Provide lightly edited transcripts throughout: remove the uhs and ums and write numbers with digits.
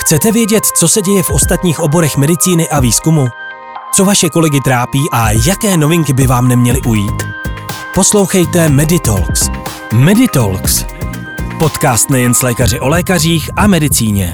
Chcete vědět, co se děje v ostatních oborech medicíny a výzkumu? Co vaše kolegy trápí a jaké novinky by vám neměly ujít? Poslouchejte Meditalks. Meditalks. Podcast nejen s lékaři o lékařích a medicíně.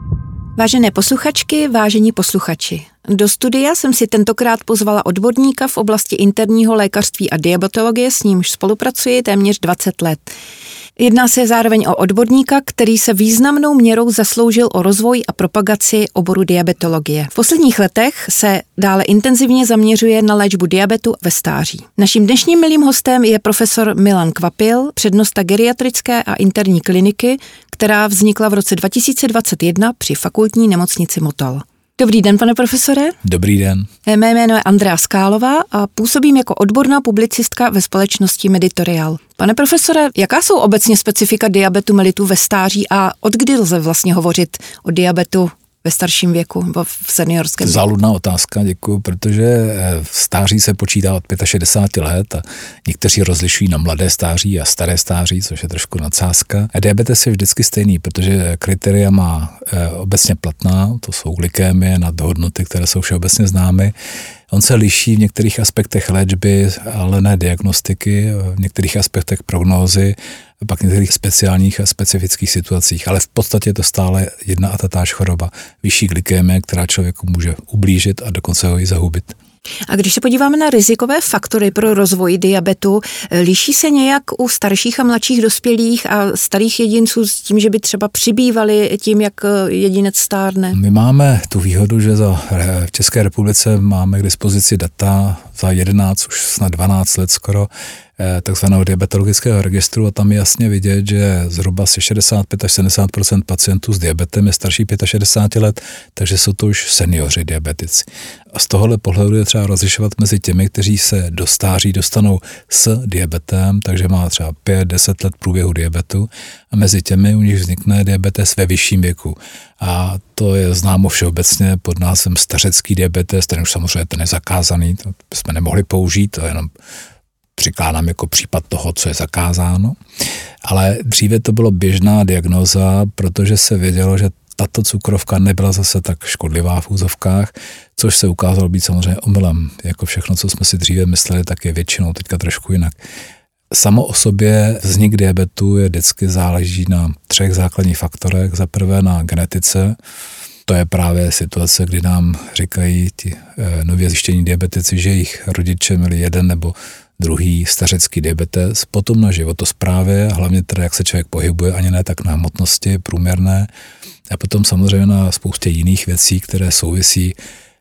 Vážené posluchačky, vážení posluchači, do studia jsem si tentokrát pozvala odborníka v oblasti interního lékařství a diabetologie, s nímž spolupracuji téměř 20 let. Jedná se zároveň o odborníka, který se významnou měrou zasloužil o rozvoj a propagaci oboru diabetologie. V posledních letech se dále intenzivně zaměřuje na léčbu diabetu ve stáří. Naším dnešním milým hostem je profesor Milan Kvapil, přednosta geriatrické a interní kliniky, která vznikla v roce 2021 při fakultní nemocnici Motol. Dobrý den, pane profesore. Dobrý den. Mé jméno je Andrea Skálová a působím jako odborná publicistka ve společnosti Meditorial. Pane profesore, jaká jsou obecně specifika diabetu mellitus ve stáří a odkdy lze vlastně hovořit o diabetu ve starším věku, v seniorském věku? Záludná otázka, děkuji, protože v stáří se počítá od 65 let a někteří rozlišují na mladé stáří a staré stáří, což je trošku nadsázka. A diabetes je vždycky stejný, protože kritéria má obecně platná, to jsou glykémie nad hodnoty, které jsou všeobecně známy. On se liší v některých aspektech léčby, ale ne diagnostiky, v některých aspektech prognózy, pak v některých speciálních a specifických situacích, ale v podstatě je to stále jedna a tatáž choroba. Vyšší glykémie, která člověku může ublížit a dokonce ho i zahubit. A když se podíváme na rizikové faktory pro rozvoj diabetu, liší se nějak u starších a mladších dospělých a starých jedinců s tím, že by třeba přibývali tím, jak jedinec stárne? My máme tu výhodu, že v České republice máme k dispozici data za 11, už snad 12 let skoro, takzvaného diabetologického registru a tam je jasně vidět, že zhruba asi 65 až 70% pacientů s diabetem je starší 65 let, takže jsou to už seniori diabetici. A z tohohle pohledu je třeba rozlišovat mezi těmi, kteří se do stáří dostanou s diabetem, takže má třeba 5-10 let průběhu diabetu, a mezi těmi, u nich vznikne diabetes ve vyšším věku. A to je známo všeobecně pod názvem stařecký diabetes, ten už samozřejmě ten je zakázaný, to jsme nemohli použít, to jenom přikládám jako případ toho, co je zakázáno. Ale dříve to bylo běžná diagnóza, protože se vědělo, že tato cukrovka nebyla zase tak škodlivá v úzovkách, což se ukázalo být samozřejmě omylem. Jako všechno, co jsme si dříve mysleli, tak je většinou teďka trošku jinak. Samo o sobě vznik diabetu je vždycky záleží na 3 základních faktorech. Za prvé na genetice. To je právě situace, kdy nám říkají ti nově zjištění diabetici, že jejich rodiče měli jeden nebo druhý stařecký diabetes, potom na životosprávě, hlavně teda jak se člověk pohybuje, ani ne tak na hmotnosti průměrné, a potom samozřejmě na spoustě jiných věcí, které souvisí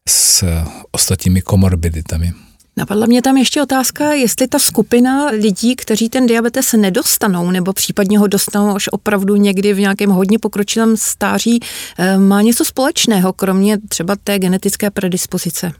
s ostatními komorbiditami. Napadla mě tam ještě otázka, jestli ta skupina lidí, kteří ten diabetes nedostanou, nebo případně ho dostanou až opravdu někdy v nějakém hodně pokročilém stáří, má něco společného, kromě třeba té genetické predispozice.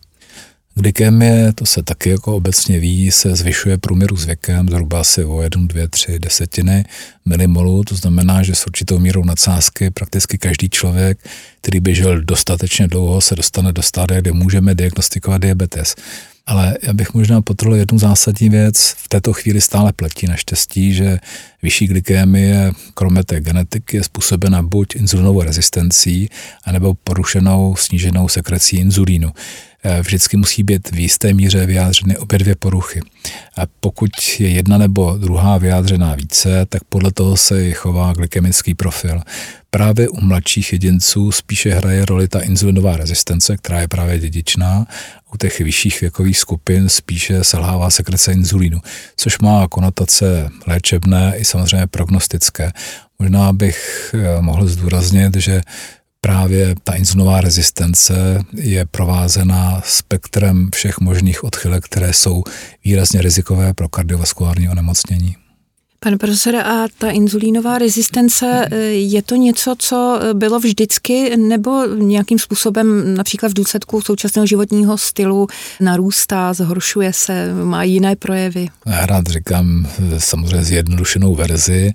Glykémie, to se taky jako obecně ví, se zvyšuje průměru s věkem, zhruba asi o 1, 2, 3 desetiny milimolů, to znamená, že s určitou mírou nadsázky prakticky každý člověk, který by žil dostatečně dlouho, se dostane do stádia, kde můžeme diagnostikovat diabetes. Ale já bych možná podtrhl jednu zásadní věc, v této chvíli stále platí naštěstí, že vyšší glykémie, kromě té genetiky, je způsobena buď inzulinovou rezistencí, anebo porušenou sníženou sekrecí inzulínu. Vždycky musí být v jisté míře vyjádřeny obě dvě poruchy. A pokud je jedna nebo druhá vyjádřená více, tak podle toho se chová glykemický profil. Právě u mladších jedinců spíše hraje roli ta inzulinová rezistence, která je právě dědičná. U těch vyšších věkových skupin spíše selhává sekrece inzulínu, což má konotace léčebné i samozřejmě prognostické. Možná bych mohl zdůraznit, že právě ta inzulinová rezistence je provázena spektrem všech možných odchylek, které jsou výrazně rizikové pro kardiovaskulární onemocnění. Pane profesore, a ta inzulínová rezistence, je to něco, co bylo vždycky, nebo nějakým způsobem například v důsledku současného životního stylu narůstá, zhoršuje se, má jiné projevy? Já rád říkám samozřejmě zjednodušenou verzi,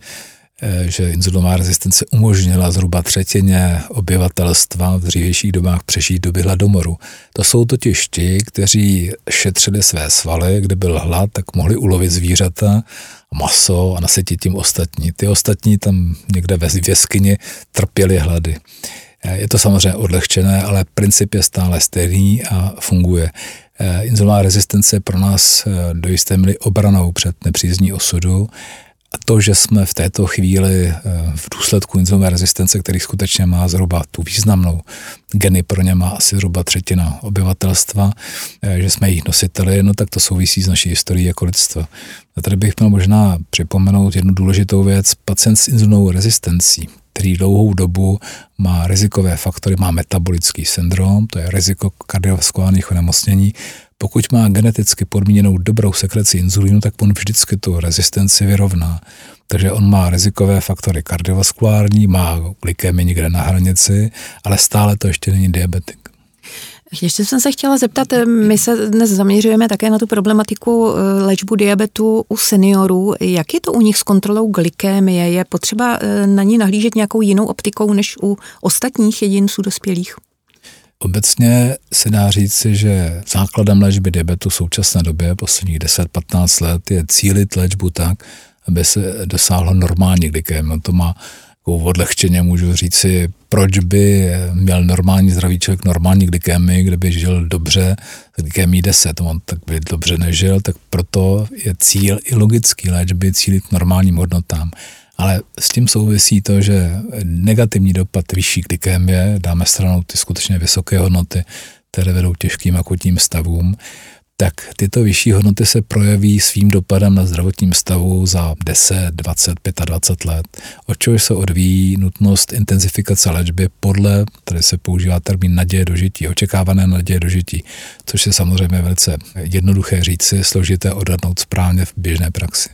že inzulinová rezistence umožnila zhruba 1/3 obyvatelstva v dřívějších dobách přežít doby hladomoru. To jsou totiž ti, kteří šetřili své svaly, kde byl hlad, tak mohli ulovit zvířata, maso a nasytit tím ostatní. Ty ostatní tam někde ve jeskyni trpěli hlady. Je to samozřejmě odlehčené, ale princip je stále stejný a funguje. Inzulinová rezistence je pro nás do jisté míry obranou před nepřízní osudu. A to, že jsme v této chvíli v důsledku inzulinové rezistence, který skutečně má zhruba tu významnou, geny pro ně má asi zhruba 1/3 obyvatelstva, že jsme jejich nositeli, no tak to souvisí s naší historií jako lidstva. A tady bych měl možná připomenout jednu důležitou věc. Pacient s inzulinovou rezistencí, který dlouhou dobu má rizikové faktory, má metabolický syndrom, to je riziko kardiovaskulárních onemocnění. Pokud má geneticky podmíněnou dobrou sekreci inzulínu, tak on vždycky tu rezistenci vyrovná. Takže on má rizikové faktory kardiovaskulární, má glykemii někde na hranici, ale stále to ještě není diabetik. Ještě jsem se chtěla zeptat, my se dnes zaměřujeme také na tu problematiku léčbu diabetu u seniorů. Jak je to u nich s kontrolou glykémie? Je potřeba na ní nahlížet nějakou jinou optikou než u ostatních jedinců dospělých? Obecně se dá říci, že základem léčby diabetu v současné době, posledních 10-15 let, je cílit léčbu tak, aby se dosáhlo normální glykémie. To má odlehčeně, můžu říci, proč by měl normální zdravý člověk normální glykémii, kdyby žil dobře, glykémii 10, on tak by dobře nežil, tak proto je cíl i logický léčby cílit normálním hodnotám. Ale s tím souvisí to, že negativní dopad vyšší glykémie, dáme stranou ty skutečně vysoké hodnoty, které vedou těžkým akutním stavům, tak tyto vyšší hodnoty se projeví svým dopadem na zdravotním stavu za 10, 20, 25 let. Od čeho se odvíjí nutnost intenzifikace léčby podle, tady se používá termín naděje dožití, očekávané naděje dožití, což je samozřejmě velice jednoduché říci, složité odhadnout správně v běžné praxi.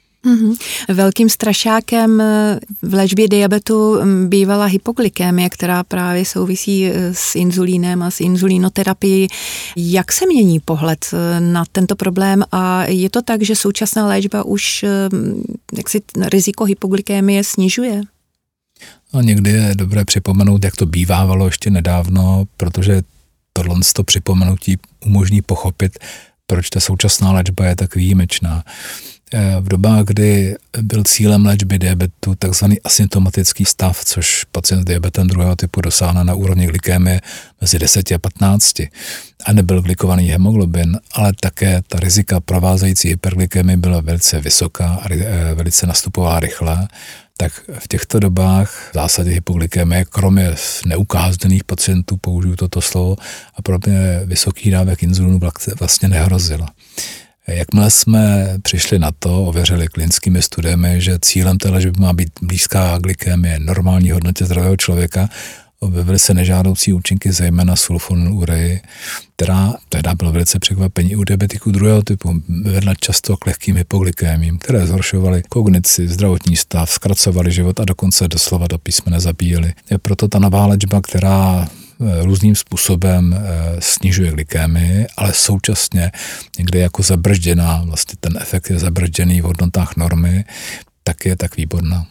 Velkým strašákem v léčbě diabetu bývala hypoglykémie, která právě souvisí s inzulínem a s inzulínoterapií. Jak se mění pohled na tento problém a je to tak, že současná léčba už jaksi riziko hypoglykémie snižuje? No, někdy je dobré připomenout, jak to bývávalo ještě nedávno, protože tohle připomenutí umožní pochopit, proč ta současná léčba je tak výjimečná. V dobách, kdy byl cílem léčby diabetu takzvaný asymptomatický stav, což pacient s diabetem druhého typu dosáhne na úrovni glykémie mezi 10 a 15 a nebyl glykovaný hemoglobin, ale také ta rizika provázející hyperglykémie byla velice vysoká a velice nastupovala rychle, tak v těchto dobách v zásadě hypoglykémie, kromě neukázněných pacientů, použiju toto slovo, a pro mě vysoký dávek inzulinu vlastně nehrozila. Jakmile jsme přišli na to, ověřili klinickými studiemi, že cílem té léčby má být blízká glykémie normální hodnotě zdravého člověka, objevily se nežádoucí účinky, zejména sulfonylureji, která tehdy bylo velice překvapení u diabetiků druhého typu, vedla často k lehkým hypoglykémím, které zhoršovaly kognici, zdravotní stav, zkracovaly život a dokonce doslova do písmene zabíjely. Je proto ta nová léčba, která různým způsobem snižuje glykémii, ale současně někde jako zabržděná, vlastně ten efekt je zabržděný v hodnotách normy, tak je tak výborná.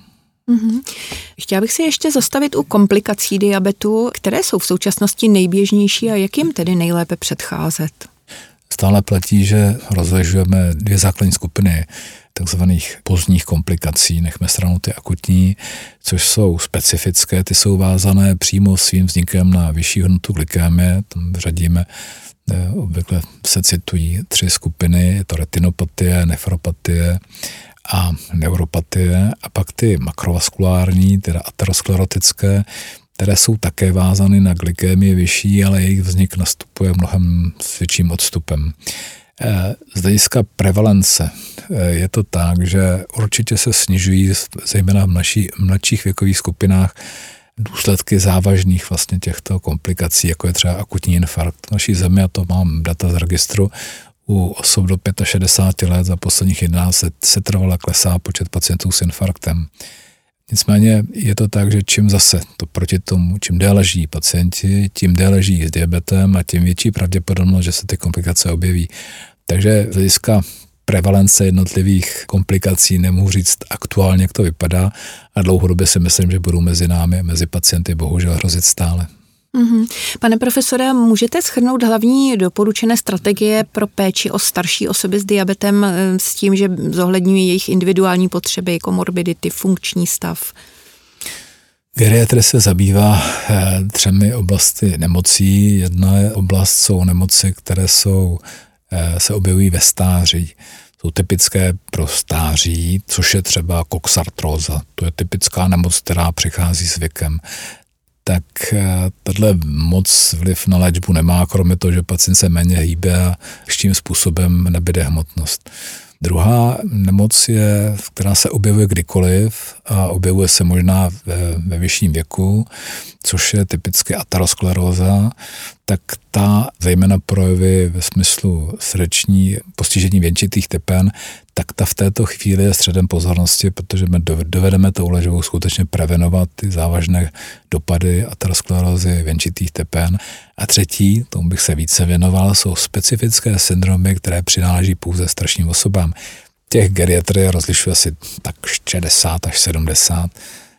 Chtěla bych se ještě zastavit u komplikací diabetu, které jsou v současnosti nejběžnější a jak jim tedy nejlépe předcházet? Stále platí, že rozlišujeme dvě základní skupiny takzvaných pozdních komplikací, nechme stranou ty akutní, což jsou specifické, ty jsou vázané přímo svým vznikem na vyšší hodnotu glykémie, tam řadíme, obvykle se citují 3 skupiny, je to retinopatie, nefropatie a neuropatie, a pak ty makrovaskulární, teda aterosklerotické, které jsou také vázány na glykémii vyšší, ale jejich vznik nastupuje mnohem s větším odstupem. Z hlediska prevalence je to tak, že určitě se snižují, zejména v mladších věkových skupinách, důsledky závažných vlastně těchto komplikací, jako je třeba akutní infarkt. V naší zemi, a to mám data z registru, u osob do 65 let za posledních 11 let se trvale klesá počet pacientů s infarktem. Nicméně je to tak, že čím zase to proti tomu, čím déle žijí pacienti, tím déle žijí s diabetem a tím větší pravděpodobnost, že se ty komplikace objeví. Takže z hlediska prevalence jednotlivých komplikací nemohu říct aktuálně, jak to vypadá, a dlouhodobě si myslím, že budou mezi námi, mezi pacienty bohužel hrozit stále. Pane profesore, můžete shrnout hlavní doporučené strategie pro péči o starší osoby s diabetem s tím, že zohledňují jejich individuální potřeby, komorbidity, funkční stav? Geriatrie se zabývá 3 oblasti nemocí. Jedna oblast jsou nemoci, které se objevují ve stáří. Jsou typické pro stáří, což je třeba koxartróza. To je typická nemoc, která přichází s věkem. Tak tato moc vliv na léčbu nemá, kromě toho, že pacient se méně hýbe a tím způsobem nebyde hmotnost. Druhá nemoc je, která se objevuje kdykoliv a objevuje se možná ve vyšším věku, což je typicky ateroskleróza, tak ta zejména projevy ve smyslu srdeční postižení věnčitých tepen, tak ta v této chvíli je středem pozornosti, protože my dovedeme tou léčbou skutečně prevenovat ty závažné dopady aterosklerózy věnčitých tepen. A třetí, tomu bych se více věnoval, jsou specifické syndromy, které přináleží pouze starším osobám. Těch geriatrie rozlišuje asi tak 60 až 70.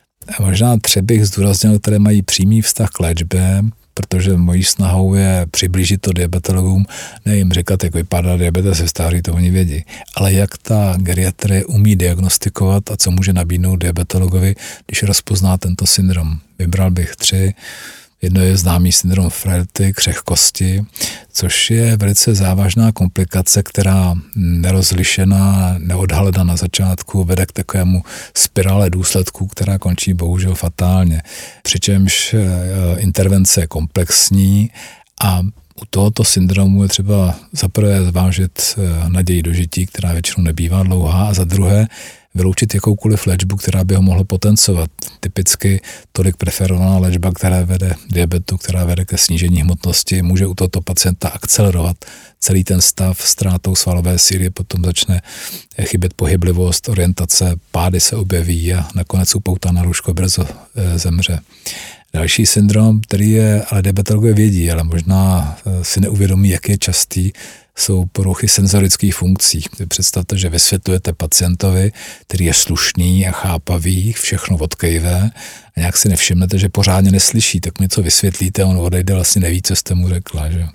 A možná 3 bych zdůraznil, které mají přímý vztah k léčbě, protože mojí snahou je přiblížit to diabetologům, ne jim říkat, jak vypadá diabetes ve stáří, to oni vědí, ale jak ta geriatrie umí diagnostikovat a co může nabídnout diabetologovi, když rozpozná tento syndrom. Vybral bych 3. Jedno je známý syndrom frailty, křehkosti, což je velice závažná komplikace, která nerozlišená, neodhalená na začátku, vede k takovému spirále důsledků, která končí bohužel fatálně. Přičemž intervence je komplexní a u tohoto syndromu je třeba za prvé zvážit naději dožití, která většinou nebývá dlouhá, a za druhé vyloučit jakoukoliv léčbu, která by ho mohla potencovat. Typicky tolik preferovaná léčba, která vede diabetu, která vede ke snížení hmotnosti, může u tohoto pacienta akcelerovat celý ten stav ztrátou svalové síly, potom začne chybět pohyblivost, orientace, pády se objeví a nakonec upoutaná lůžko brzo zemře. Další syndrom, který je, ale diabetologové vědí, ale možná si neuvědomí, jak je častý, jsou poruchy senzorických funkcí. Představte, že vysvětlujete pacientovi, který je slušný a chápavý, všechno odkejve a nějak si nevšimnete, že pořádně neslyší, tak něco vysvětlíte, on odejde, vlastně neví, co jste mu řekla. Že?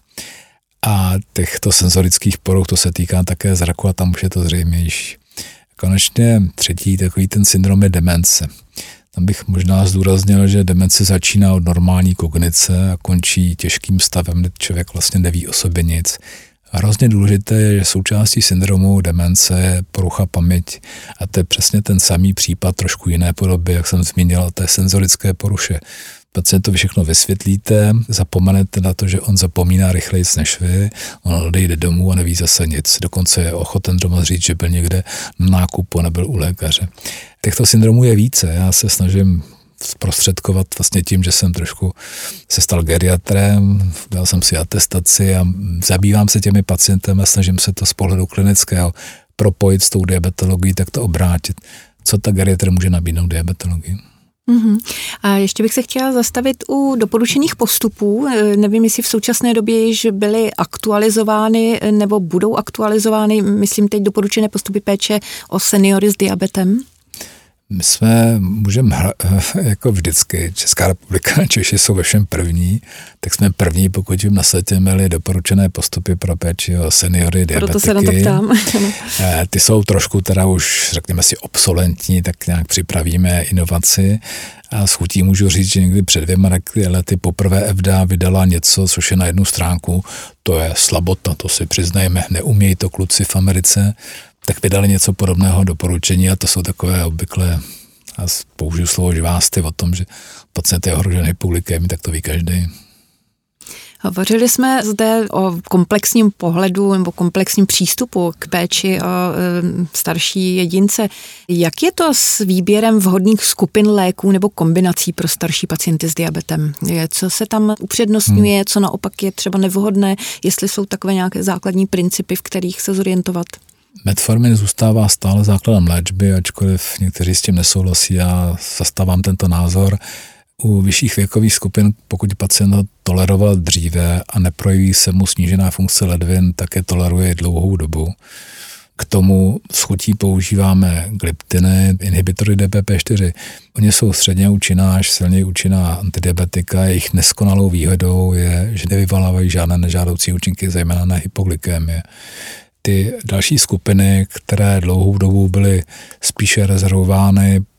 A těchto senzorických poruch, to se týká také zraku a tam už je to zřejmější. Konečně 3. takový ten syndrom je demence. Tam bych možná zdůraznil, že demence začíná od normální kognice a končí těžkým stavem, kdy člověk vlastně neví o sobě nic. A hrozně důležité je, že součástí syndromu demence je porucha paměti. A to je přesně ten samý případ, trošku jiné podoby, jak jsem zmínil, té senzorické poruše. Pacientovi všechno vysvětlíte, zapomenete na to, že on zapomíná rychleji než vy, on odejde domů a neví zase nic. Dokonce je ochoten doma říct, že byl někde na nákupu a nebyl u lékaře. Těchto syndromů je více. Já se snažím zprostředkovat vlastně tím, že jsem trošku se stal geriatrem, dal jsem si atestaci a zabývám se těmi pacienty a snažím se to z pohledu klinického propojit s tou diabetologií, tak to obrátit. Co ta geriatrie může nabídnout diabetologii? Uhum. A ještě bych se chtěla zastavit u doporučených postupů. Nevím, jestli v současné době již byly aktualizovány nebo budou aktualizovány, myslím teď doporučené postupy péče o seniory s diabetem. My můžeme jako vždycky, Česká republika, Češi jsou ve všem první, tak jsme první, pokud jim na světě měli doporučené postupy pro péči o seniory, diabetiky. Proto se na to ptám. Ty jsou trošku teda už, řekněme si, obsolentní, tak nějak připravíme inovaci. A s chutí můžu říct, že někdy před 2 lety poprvé FDA vydala něco, což je na jednu stránku, to je slabota, to si přiznajme, neumějí to kluci v Americe, tak vydali něco podobného doporučení a to jsou takové obvykle, a použiju slovo žvásty o tom, že pacient je ohrožen hypoglykémií, tak to ví každý. Hovořili jsme zde o komplexním pohledu nebo komplexním přístupu k péči o starší jedince. Jak je to s výběrem vhodných skupin léků nebo kombinací pro starší pacienty s diabetem? Co se tam upřednostňuje, co naopak je třeba nevhodné, jestli jsou takové nějaké základní principy, v kterých se zorientovat? Metformin zůstává stále základem léčby, ačkoliv někteří s tím nesouhlasí, já zastávám tento názor. U vyšších věkových skupin, pokud pacient ho toleroval dříve a neprojeví se mu snížená funkce ledvin, tak je toleruje dlouhou dobu. K tomu s chutí používáme gliptiny, inhibitory DPP4. Oni jsou středně účinná až silněji účinná antidiabetika. Jejich neskonalou výhodou je, že nevyvolávají žádné nežádoucí účinky, zejména na hypoglykémie. Ty další skupiny, které dlouhou dobu byly spíše rezervovány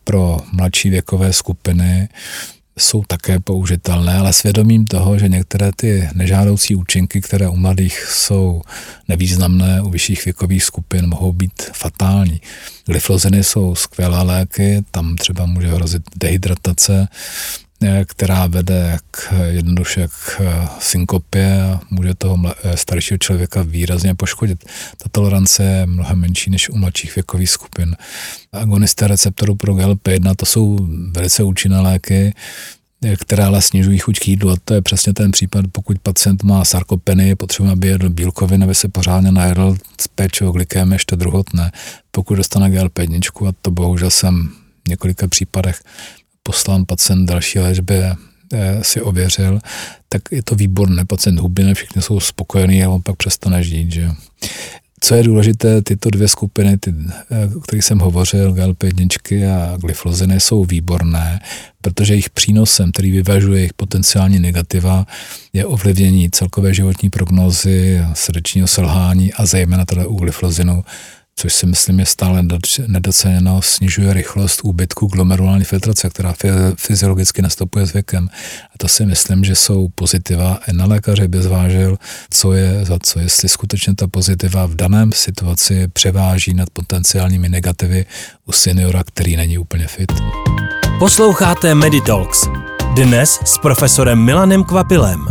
pro mladší věkové skupiny jsou také použitelné, ale svědomím toho, že některé ty nežádoucí účinky, které u mladých jsou nevýznamné, u vyšších věkových skupin mohou být fatální. Glyfosiny jsou skvělé léky, tam třeba může hrozit dehydratace, která vede jednoduše k synkopě a může toho staršího člověka výrazně poškodit. Ta tolerance je mnohem menší než u mladších věkových skupin. Agonisté receptoru pro GLP-1 to jsou velice účinné léky, které ale snižují chuť k jídlu a to je přesně ten případ, pokud pacient má sarkopenii, potřebuje, aby jedl bílkovin, aby se pořádně najedl z péče o glykémii ještě druhotné. Pokud dostane GLP-1, a to bohužel jsem v několika případech poslán pacient další léčbě si ověřil, tak je to výborné, pacient hubne, všichni jsou spokojení a on pak přestane žít. Že? Co je důležité, tyto dvě skupiny, o kterých jsem hovořil, GLP-1 a glyfosiny, jsou výborné, protože jejich přínosem, který vyvažuje jejich potenciální negativa, je ovlivnění celkové životní prognózy, srdečního selhání a zejména teda u glyfosinu, což si myslím je stále nedoceněno, snižuje rychlost úbytku glomerulální filtrace, která fyziologicky nastupuje s věkem. A to si myslím, že jsou pozitiva. I na lékaře by zvážil, co je za co, jestli skutečně ta pozitiva v daném situaci převáží nad potenciálními negativy u seniora, který není úplně fit. Posloucháte Meditalks. Dnes s profesorem Milanem Kvapilem.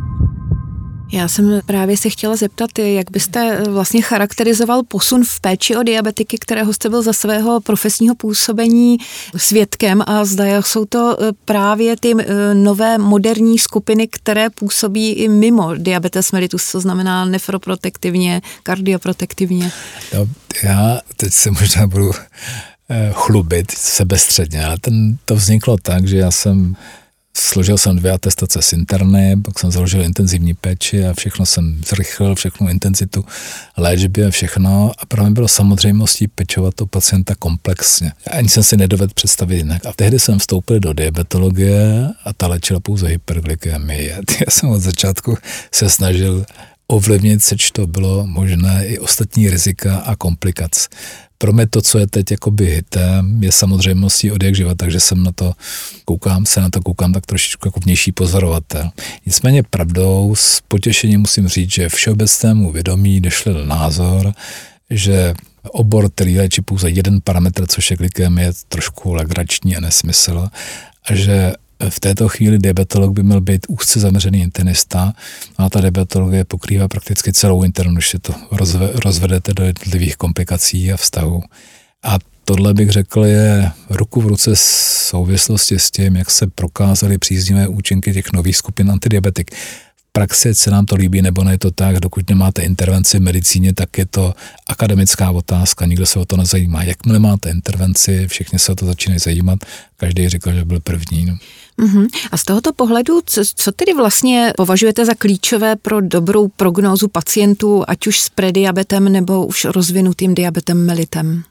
Já jsem právě se chtěla zeptat, jak byste vlastně charakterizoval posun v péči o diabetiky, kterého jste byl za svého profesního působení svědkem a zda jsou to právě ty nové moderní skupiny, které působí i mimo diabetes mellitus, to znamená nefroprotektivně, kardioprotektivně. Já teď se možná budu chlubit sebestředně, ale to vzniklo tak, že složil jsem 2 atestace z interny, pak jsem založil intenzivní péči a všechno jsem zrychlil, všechnu intenzitu léčby a všechno a pro mě bylo samozřejmostí pečovat o pacienta komplexně. Ani jsem si nedovedl představit jinak. A tehdy jsem vstoupil do diabetologie a ta léčila pouze hyperglykemii. Já jsem od začátku se snažil ovlivnit, seč to bylo možné, i ostatní rizika a komplikace. Pro mě to, co je teď jakoby hitem, je samozřejmostí od jak živa, takže se na to koukám tak trošičku jako vnější pozorovatel. Nicméně pravdou, s potěšením musím říct, že všeobecnému vědomí došel názor, že obor, který léčí pouze jeden parametr, což je glykemie, je trošku legrační a nesmysl, a že v této chvíli diabetolog by měl být úzce zaměřený internista a ta diabetologie pokrývá prakticky celou internu, když se to rozvedete do jednotlivých komplikací a vztahů. A tohle bych řekl je ruku v ruce v souvislosti s tím, jak se prokázaly příznivé účinky těch nových skupin antidiabetik. V praxi se nám to líbí, nebo ne, je to tak, dokud nemáte intervenci v medicíně, tak je to akademická otázka, nikdo se o to nezajímá. Jakmile máte intervenci, všichni se o to začínají zajímat, každý říkal, že byl první. A z tohoto pohledu, co tedy vlastně považujete za klíčové pro dobrou prognózu pacientů, ať už s prediabetem nebo už rozvinutým diabetem mellitem?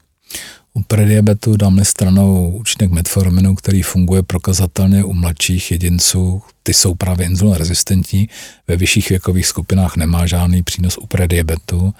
U prediabetu dáme stranou účinek metforminu, který funguje prokazatelně u mladších jedinců. Ty jsou právě inzulinrezistentní. Ve vyšších věkových skupinách nemá žádný přínos u prediabetu.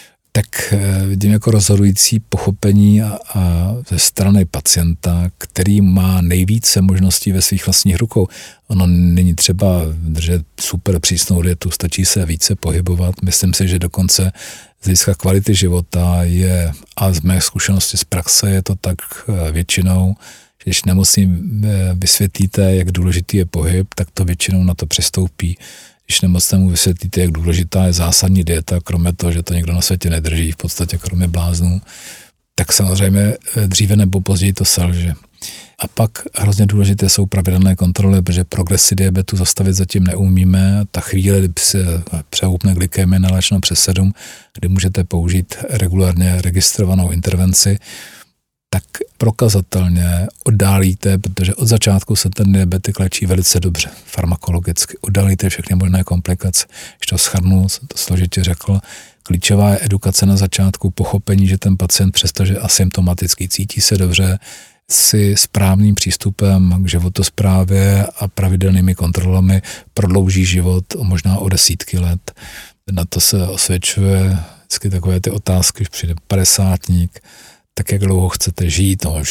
Tak vidím jako rozhodující pochopení a ze strany pacienta, který má nejvíce možností ve svých vlastních rukou. Ono není třeba držet super přísnou dietu, stačí se více pohybovat. Myslím si, že dokonce z hlediska kvality života je, a z mé zkušenosti z praxe je to tak většinou, že když nemocným vysvětlíte, jak důležitý je pohyb, tak to většinou na to přistoupí. Když nemocnému vysvětlíte, jak důležitá je zásadní dieta, kromě toho, že to nikdo na světě nedrží, v podstatě kromě bláznů, tak samozřejmě dříve nebo později to selže. A pak hrozně důležité jsou pravidelné kontroly, protože progresi diabetu zastavit zatím neumíme. Ta chvíle, kdy se přehoupne glykemie naléčeno přes 7, kdy můžete použít regulárně registrovanou intervenci, tak prokazatelně oddálíte, protože od začátku se ten diabetik léčí velice dobře farmakologicky. Oddálíte všechny možné komplikace. Když to shrnu, to složitě řekl, klíčová je edukace na začátku, pochopení, že ten pacient, přestože asymptomaticky cítí se dobře, si správným přístupem k životosprávě a pravidelnými kontrolami prodlouží život možná o desítky let. Na to se osvědčuje vždycky takové ty otázky, když přijde 50-tník, tak jak dlouho chcete žít, no,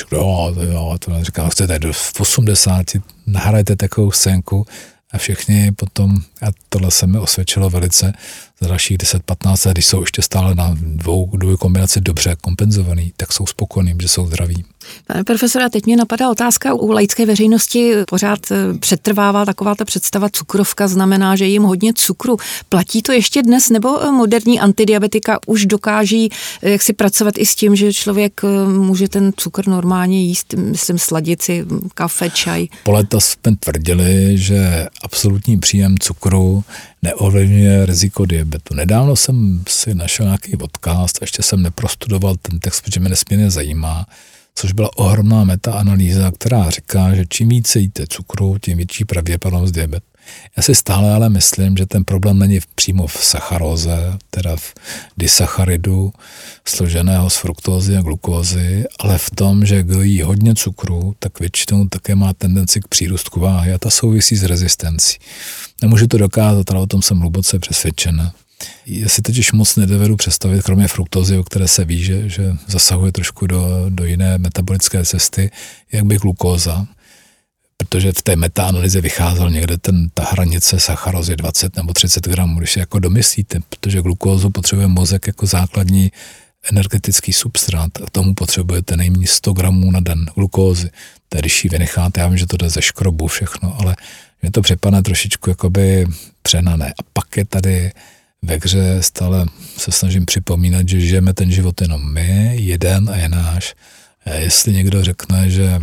to říkám, chcete v 80, nahrajte takovou scénku a všichni potom, a tohle se mi osvědčilo velice, za dalších 10-15 let, když jsou ještě stále na dvou kombinaci dobře kompenzovaný, tak jsou spokojení, že jsou zdraví. Pane profesore, teď mě napadá otázka, u laické veřejnosti pořád přetrvává taková ta představa cukrovka, znamená, že jim hodně cukru. Platí to ještě dnes, nebo moderní antidiabetika už dokáží jak si pracovat i s tím, že člověk může ten cukr normálně jíst, myslím sladit si kafe, čaj? Po léta jsme tvrdili, že absolutní příjem cukru neovlivňuje riziko diabetu. Nedávno jsem si našel nějaký podcast, ještě jsem neprostudoval ten text, protože mě nesmírně zajímá, což byla ohromná metaanalýza, která říká, že čím více jíte cukru, tím větší pravděpodobnost diabetu. Já si stále ale myslím, že ten problém není přímo v sacharóze, teda v disacharidu složeného z fruktózy a glukózy, ale v tom, že kdo jí hodně cukru, tak většinou také má tendenci k přírůstku váhy a ta souvisí s rezistencí. Nemůžu to dokázat, ale o tom jsem hluboce přesvědčen. Já si totiž moc nedovedu představit, kromě fruktózy, o které se ví, že zasahuje trošku do jiné metabolické cesty, jak by glukóza, protože v té metaanalyze vycházel někde ta hranice sacharózy 20 nebo 30 gramů, když si jako domyslíte, protože glukózu potřebuje mozek jako základní energetický substrát a tomu potřebujete nejméně 100 gramů na den glukózy. To když ji vynecháte, já vím, že to jde ze škrobu všechno, ale mě to připadne trošičku jakoby přenané. A pak je tady ve hře stále se snažím připomínat, že žijeme ten život jenom my, jeden a je náš. A jestli někdo řekne, že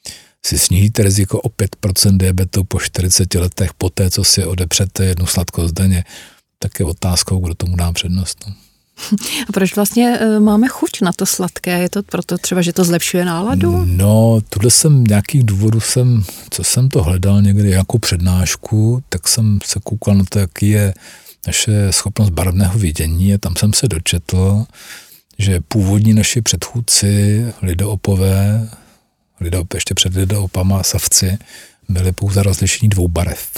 si snížíte riziko o 5% diabetu po 40 letech poté, co si odepřete jednu sladkost denně, tak je otázkou, kdo tomu dá přednost. No. A proč vlastně máme chuť na to sladké? Je to proto třeba, že to zlepšuje náladu? No, tuhle jsem nějakých důvodů, co jsem to hledal někdy jako přednášku, tak jsem se koukal na to, jaký je naše schopnost barevného vidění a tam jsem se dočetl, že původní naši předchůdci, lidoopové, ještě před lidoopama, savci, byli pouze rozlišení dvou barev.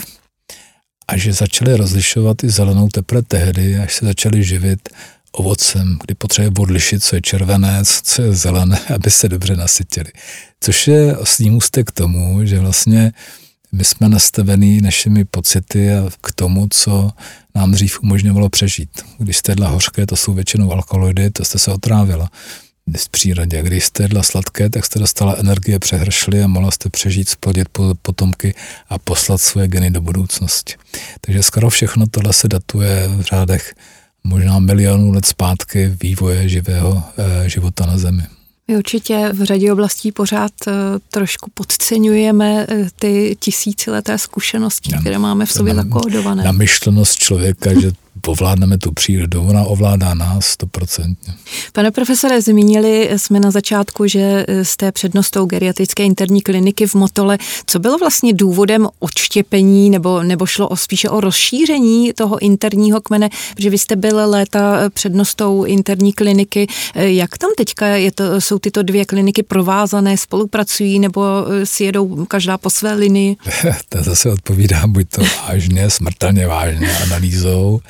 A že začali rozlišovat i zelenou teprve tehdy, až se začali živit ovocem, kdy potřebuje odlišit, co je červené, co je zelené, aby se dobře nasytili. Což je oslí můstek k tomu, že vlastně my jsme nastavení našimi pocity a k tomu, co nám dřív umožňovalo přežít. Když jste jedla hořké, to jsou většinou alkaloidy, to jste se otrávila v přírodě. Když jste jedla sladké, tak jste dostala energie přehršly a mohla jste přežít, splodit potomky a poslat svoje geny do budoucnosti. Takže skoro všechno tohle se datuje v řádech možná milionů let zpátky vývoje živého života na Zemi. My určitě v řadě oblastí pořád trošku podceňujeme ty tisícileté zkušenosti, které máme v sobě zakódované. Namyšlenost člověka, že ovládneme tu přírodu, ona ovládá nás 100%. Pane profesore, zmínili jsme na začátku, že jste přednostou geriatrické interní kliniky v Motole. Co bylo vlastně důvodem odštěpení, nebo šlo spíše o rozšíření toho interního kmene, protože vy jste byl léta přednostou interní kliniky. Jak tam teďka jsou tyto dvě kliniky provázané, spolupracují, nebo si jedou každá po své linii? To zase odpovídá buď to vážně, smrtelně vážně analýzou,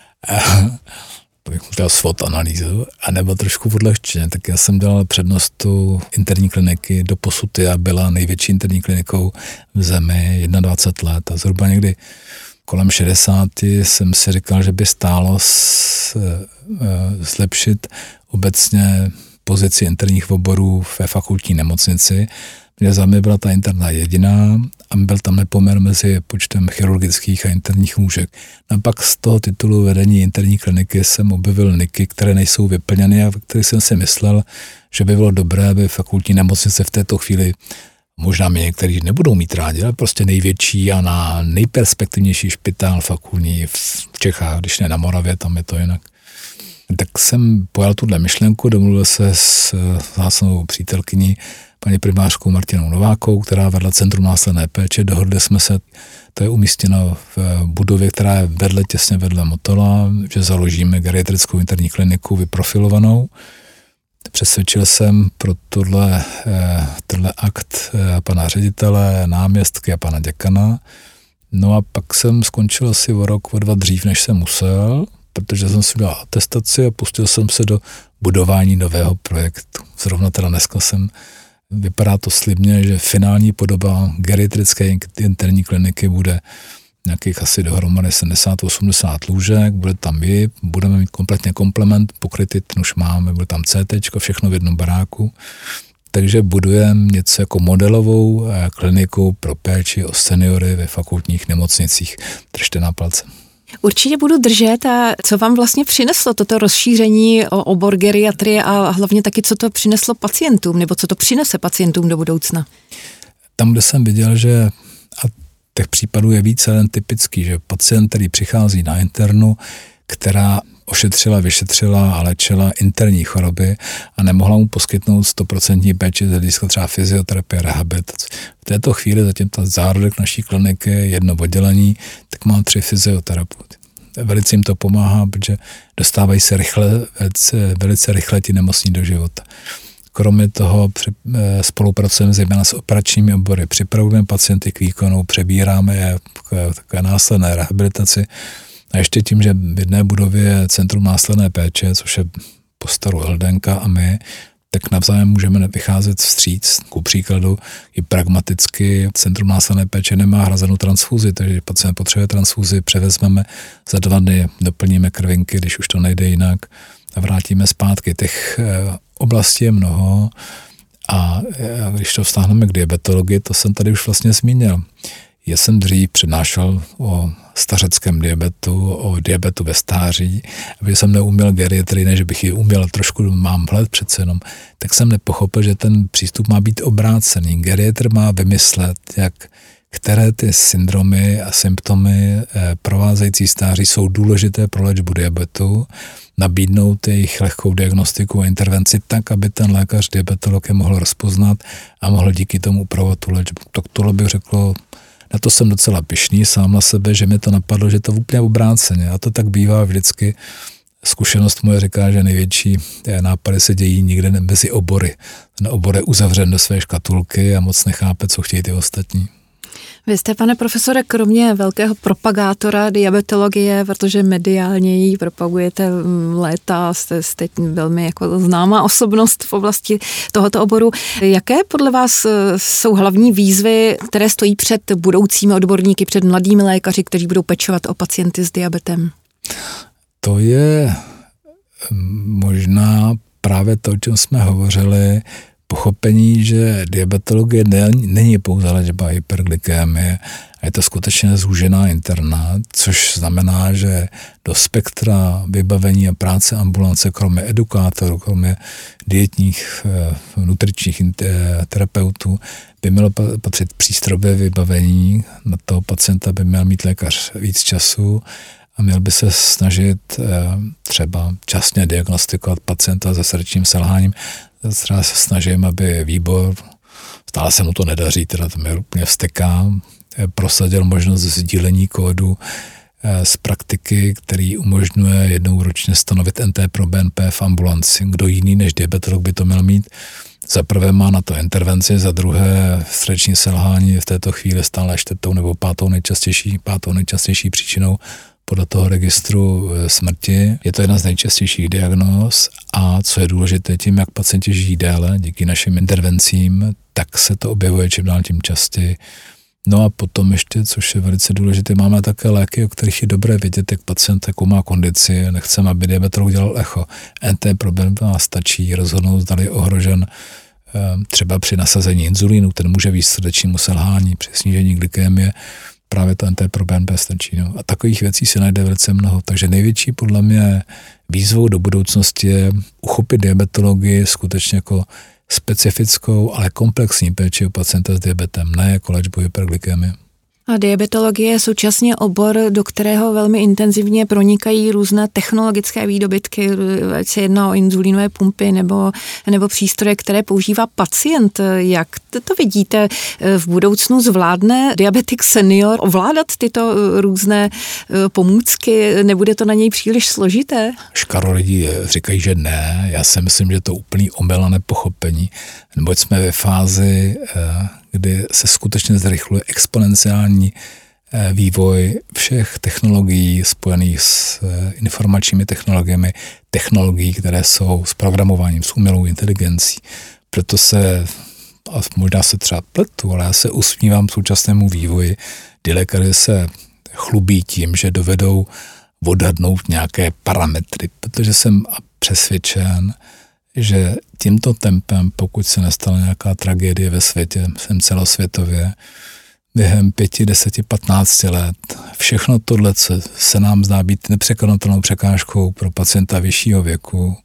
bych udělal SWOT analýzu, anebo trošku odlehčeně. Tak já jsem dělal přednostu interní kliniky, doposud já byla největší interní klinikou v zemi 21 let a zhruba někdy kolem 60 jsem si říkal, že by stálo zlepšit obecně pozici interních oborů ve fakultní nemocnici, kde za mě byla ta interna jediná a byl tam nepoměr mezi počtem chirurgických a interních lůžek. A pak z toho titulu vedení interní kliniky jsem objevil niky, které nejsou vyplněny a který jsem si myslel, že by bylo dobré, aby fakultní nemocnice v této chvíli, možná mě někteří nebudou mít rádi, ale prostě největší a na nejperspektivnější špitál fakultní v Čechách, když ne na Moravě, tam je to jinak. Tak jsem pojal tuhle myšlenku, domluvil se s zásadnou přítelkyní paní primářkou Martinou Novákou, která vedla Centrum následné péče. Dohodli jsme se, to je umístěno v budově, která je těsně vedle Motola, že založíme geriatrickou interní kliniku vyprofilovanou. Přesvědčil jsem pro tenhle akt pana ředitele, náměstky a pana děkana. No a pak jsem skončil asi o rok, o dva dřív, než jsem musel, protože jsem si udělal atestaci a pustil jsem se do budování nového projektu. Zrovna teda dneska vypadá to slibně, že finální podoba geriatrické interní kliniky bude nějakých asi dohromady 70-80 lůžek, bude tam budeme mít kompletně komplement pokrytý, ten už máme, bude tam CT, všechno v jednom baráku. Takže budujeme něco jako modelovou kliniku pro péči o seniory ve fakultních nemocnicích. Držte na palce. Určitě budu držet. A co vám vlastně přineslo toto rozšíření o obor geriatrie a hlavně taky, co to přineslo pacientům, nebo co to přinese pacientům do budoucna? Tam, kde jsem viděl, že a těch případů je více, jen typický, že pacient, který přichází na internu, která ošetřila, vyšetřila a léčila interní choroby a nemohla mu poskytnout 100% péči z hlediska třeba fyzioterapie, rehabilitace. V této chvíli zatím ta zárodek naší kliniky je jedno oddělení, tak mám 3 fyzioterapeuty. Velice jim to pomáhá, protože dostávají se velice rychle ti nemocní do života. Kromě toho spolupracujeme zejména s operačními obory, připravujeme pacienty k výkonu, přebíráme je k následné rehabilitaci. A ještě tím, že v jedné budově je Centrum následné péče, což je po staru LDNka a my, tak navzájem můžeme vycházet vstříc. Ku příkladu i pragmaticky Centrum následné péče nemá hrazenou transfuzi, takže pacient potřebuje transfuzi, převezmeme za 2 dny, doplníme krvinky, když už to nejde jinak a vrátíme zpátky. Těch oblastí je mnoho a když to vztáhneme k diabetologii, to jsem tady už vlastně zmínil. Já jsem dřív přednášel o stařeckém diabetu, o diabetu ve stáří, aby jsem neuměl geriatrii, než bych ji uměl, trošku mám vhled přece jenom, tak jsem nepochopil, že ten přístup má být obrácený. Geriatr má vymyslet, které ty syndromy a symptomy provázející stáří jsou důležité pro léčbu diabetu, nabídnout jejich lehkou diagnostiku a intervenci tak, aby ten lékař diabetolog je mohl rozpoznat a mohl díky tomu upravovat tu léčbu. Tohle bych řekl, na to jsem docela pyšný sám na sebe, že mi to napadlo, že to úplně obráceně. A to tak bývá vždycky. Zkušenost moje říká, že největší nápady se dějí někde mezi obory. Ten obor je uzavřen do své škatulky a moc nechápe, co chtějí ty ostatní. Vy jste, pane profesore, kromě velkého propagátora diabetologie, protože mediálně ji propagujete léta, jste velmi jako známá osobnost v oblasti tohoto oboru. Jaké podle vás jsou hlavní výzvy, které stojí před budoucími odborníky, před mladými lékaři, kteří budou pečovat o pacienty s diabetem? To je možná právě to, o čem jsme hovořili, pochopení, že diabetologie není pouze léčba hyperglykémie a je to skutečně zúžená interna, což znamená, že do spektra vybavení a práce ambulance, kromě edukátorů, kromě dietních, nutričních terapeutů, by mělo patřit přístrojové vybavení. Na toho pacienta by měl mít lékař víc času a měl by se snažit třeba časně diagnostikovat pacienta se srdečním selháním. Třeba se snažím, aby výbor, stále se mu to nedaří, teda to mě úplně vzteká, prosadil možnost sdílení kódu z praktiky, který umožňuje jednou ročně stanovit NT-proBNP v ambulanci. Kdo jiný než diabetolog by to měl mít? Za prvé má na to intervenci, za druhé srdeční selhání je v této chvíli stále 4. nebo 5. nejčastější příčinou podle toho registru smrti. Je to jedna z nejčastějších diagnóz a co je důležité, tím, jak pacienti žijí déle, díky našim intervencím, tak se to objevuje čím dál tím častěji. No a potom ještě, což je velice důležité, máme také léky, o kterých je dobré vědět, jak pacient jakou má kondici. Nechceme, aby diabetolog dělal echo. NT-proBNP stačí rozhodnout, zda je ohrožen třeba při nasazení inzulínu, ten může výjít srdečnímu selhání, při snížení glykémie, právě to NT-proBNP stačí. No. A takových věcí se najde velice mnoho. Takže největší podle mě výzvou do budoucnosti je uchopit diabetologii skutečně jako specifickou, ale komplexní péči o pacienta s diabetem, ne jako léčbu hyperglykémie. A diabetologie je současně obor, do kterého velmi intenzivně pronikají různé technologické výdobytky, ať se jedná o inzulínové pumpy nebo přístroje, které používá pacient. Jak to vidíte v budoucnu? Zvládne diabetik senior ovládat tyto různé pomůcky? Nebude to na něj příliš složité? Škaro lidí říkají, že ne. Já si myslím, že to úplný omyl a nepochopení. Neboť jsme ve fázi, kdy se skutečně zrychluje exponenciální vývoj všech technologií spojených s informačními technologiemi, technologií, které jsou s programováním, s umělou inteligencí. Proto a možná se třeba pletu, ale já se usmívám současnému vývoji, kdy lékaři se chlubí tím, že dovedou odhadnout nějaké parametry, protože jsem přesvědčen, že tímto tempem, pokud se nestala nějaká tragédie ve světě, jsem celosvětově, během 5, 10, 15 let, všechno tohle se nám zdá být nepřekonatelnou překážkou pro pacienta vyššího věku,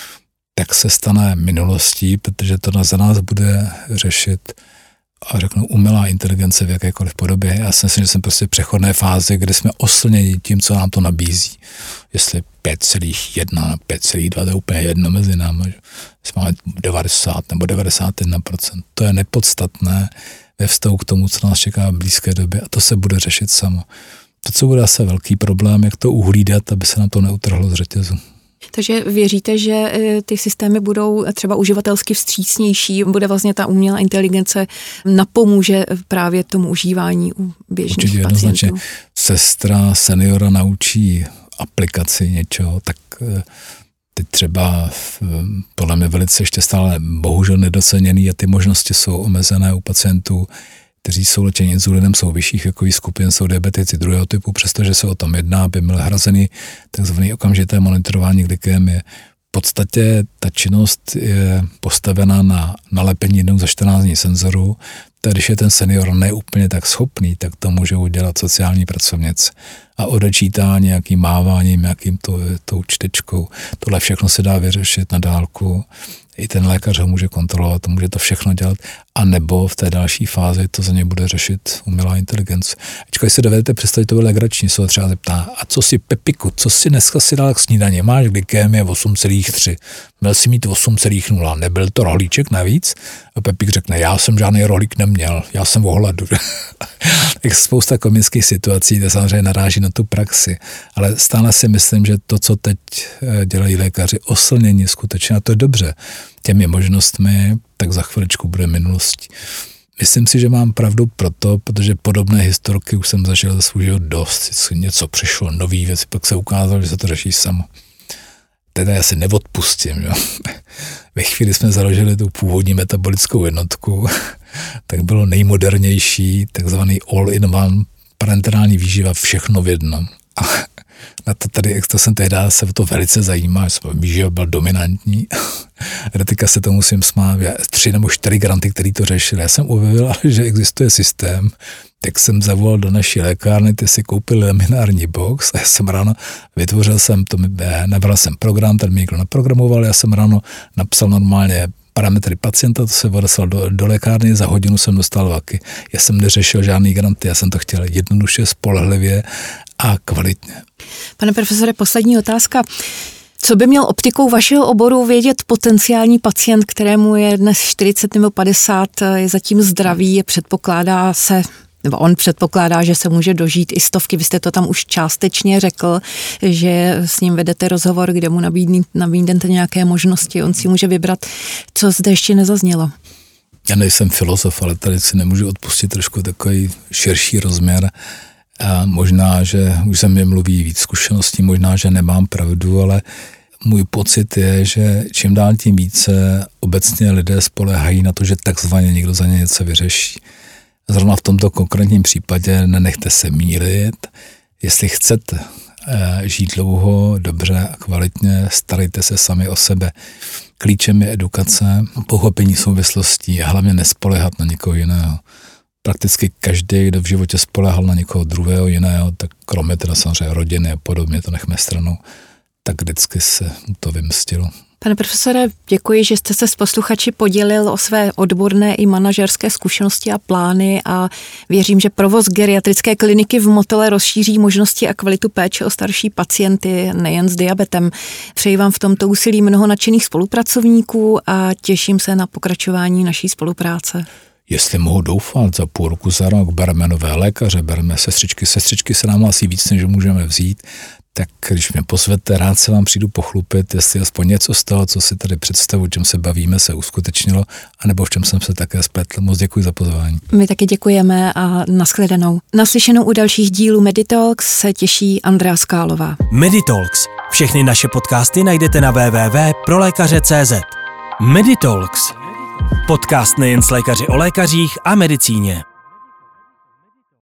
tak se stane minulostí, protože to za nás bude řešit a řeknu umělá inteligence v jakékoliv podobě. Já si myslím, že jsem prostě v přechodné fázi, kde jsme oslněni tím, co nám to nabízí. Jestli 5,1, 5,2, to je úplně jedno mezi námi. Jestli máme 90 nebo 91%. To je nepodstatné ve vztahu k tomu, co nás čeká v blízké době a to se bude řešit samo. To, co bude asi velký problém, jak to uhlídat, aby se nám to neutrhlo z řetězu. Takže věříte, že ty systémy budou třeba uživatelsky vstřícnější, bude vlastně ta umělá inteligence napomůže právě tomu užívání u běžných určitě pacientů? Jednoznačně sestra seniora naučí aplikaci něčeho, tak teď třeba podle mě velice ještě stále bohužel nedoceněný a ty možnosti jsou omezené u pacientů, kteří jsou léčeni inzulinem, jsou vyšších věkových skupin, jsou diabetici druhého typu, přestože se o tom jedná, aby byl hrazený takzvaný okamžité monitorování glykémie. V podstatě ta činnost je postavená na nalepení jednou za 14 dní senzoru, tak když je ten senior neúplně tak schopný, tak to může udělat sociální pracovnice a odečítá nějakým máváním, nějakým tou čtečkou. Tohle všechno se dá vyřešit na dálku. I ten lékař ho může kontrolovat, může to všechno dělat, a nebo v té další fázi to za ně bude řešit umělá inteligence. Ačkoliv si dovedete představit, to bylo legrační, se ho třeba zeptá, a co si Pepiku, co si dneska si dal k snídaně, máš glykémie 8,3, měl si mít 8,0, nebyl to rohlíček navíc? A Pepik řekne, já jsem žádný rohlík neměl, já jsem o hladu. Tak spousta komických situací, to samozřejmě naráží na tu praxi, ale stále si myslím, že to, co teď dělají lékaři, oslnění skutečně, a to je dobře, těmi možnostmi, tak za chviličku bude minulostí. Myslím si, že mám pravdu protože podobné historky už jsem zažil za svůj život dost. Něco přišlo, nový věci, pak se ukázalo, že se to řeší samo. Teda já si neodpustím. Jo. Ve chvíli jsme založili tu původní metabolickou jednotku, tak bylo nejmodernější, takzvaný all-in-one, parenterální výživa, všechno v jednom. A na to tady, to jsem tehdy se o to velice zajímal, výživa byl dominantní. Teďka se to musím smát, 3 nebo 4 granty, který to řešili. Já jsem objevil, že existuje systém, tak jsem zavolal do naší lékárny, ty si koupil laminární box a já jsem ráno nabral jsem program, ten mi někdo naprogramoval, já jsem ráno napsal normálně parametry pacienta, to se odeslal do lékárny, za hodinu jsem dostal vaky. Já jsem neřešil žádný granty, já jsem to chtěl jednoduše, spolehlivě a kvalitně. Pane profesore, poslední otázka. Co by měl optikou vašeho oboru vědět potenciální pacient, kterému je dnes 40 nebo 50, je zatím zdravý, on předpokládá, že se může dožít i 100. Vy jste to tam už částečně řekl, že s ním vedete rozhovor, kde mu nabídnete nějaké možnosti, on si může vybrat, co zde ještě nezaznělo. Já nejsem filozof, ale tady si nemůžu odpustit trošku takový širší rozměr. A možná, že už se mě mluví víc zkušeností, možná, že nemám pravdu, ale můj pocit je, že čím dál tím více obecně lidé spoléhají na to, že takzvaně někdo za ně něco vyřeší. Zrovna v tomto konkrétním případě nenechte se mýlit. Jestli chcete žít dlouho, dobře a kvalitně, starejte se sami o sebe. Klíčem je edukace, pochopení souvislostí a hlavně nespoléhat na někoho jiného. Prakticky každý, kdo v životě spoléhal na někoho druhého jiného, tak kromě teda samozřejmě rodiny a podobně, to nechme stranou, tak vždycky se mu to vymstilo. Pane profesore, děkuji, že jste se s posluchači podělil o své odborné i manažerské zkušenosti a plány a věřím, že provoz geriatrické kliniky v Motole rozšíří možnosti a kvalitu péče o starší pacienty nejen s diabetem. Přeji vám v tomto úsilí mnoho nadšených spolupracovníků a těším se na pokračování naší spolupráce. jestli mohu doufat, za půl roku, za rok bereme nové lékaře, bereme sestřičky se nám asi víc, než můžeme vzít, tak když mě pozvete, rád se vám přijdu pochlupit, jestli aspoň něco z toho, co si tady představu, o čem se bavíme, se uskutečnilo, anebo v čem jsem se také spletl. Moc děkuji za pozvání. My taky děkujeme a nashledanou. Naslyšenou u dalších dílů Meditalks se těší Andrea Skálová. Meditalks. Všechny naše podcasty najdete na www.prolékaře.cz. Meditalks. Podcast nejen s lékaři o lékařích a medicíně.